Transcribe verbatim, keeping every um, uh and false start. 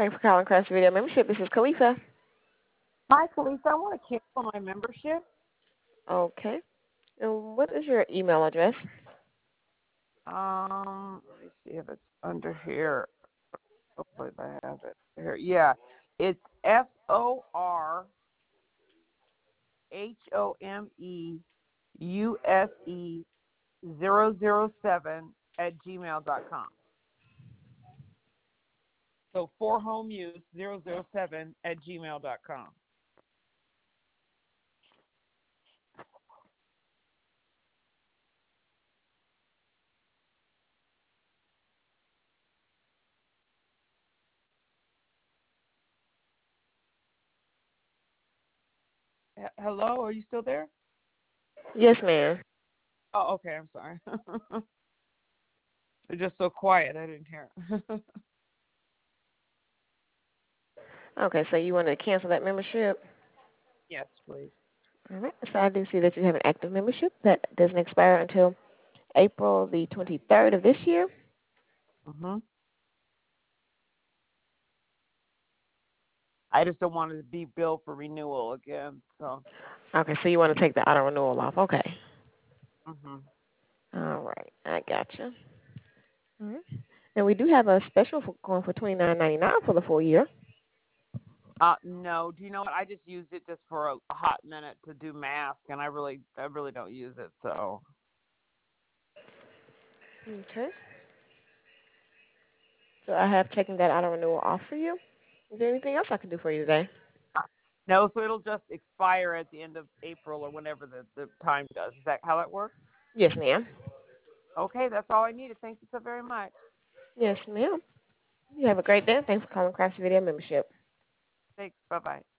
Thanks for calling Crafty Video Membership. This is Khalifa. Hi, Khalifa. I want to cancel my membership. Okay. And what is your email address? Um, let me see if it's under here. Hopefully I have it here. Yeah, it's F O R H O M E U S E zero zero seven at gmail dot com. So for home use zero zero seven at gmail dot com. Hello, are you still there? Yes, ma'am. Oh, okay. I'm sorry. They're just so quiet. I didn't hear. Okay, so you want to cancel that membership? Yes, please. All right. So I do see that you have an active membership that doesn't expire until April the twenty-third of this year. Mhm. I just don't want it to be billed for renewal again. So. Okay, so you want to take the auto renewal off. Okay. Mhm. All right. I gotcha. All right. And we do have a special for going for twenty-nine ninety-nine for the full year. Uh, no. Do you know what? I just used it just for a, a hot minute to do mask, and I really, I really don't use it. So. Okay. So I have taken that auto renewal off for you. Is there anything else I can do for you today? No, so it'll just expire at the end of April or whenever the, the time does. Is that how that works? Yes, ma'am. Okay, that's all I needed. Thank you so very much. Yes, ma'am. You have a great day. Thanks for calling Crafty Video Membership. Thanks. Bye-bye.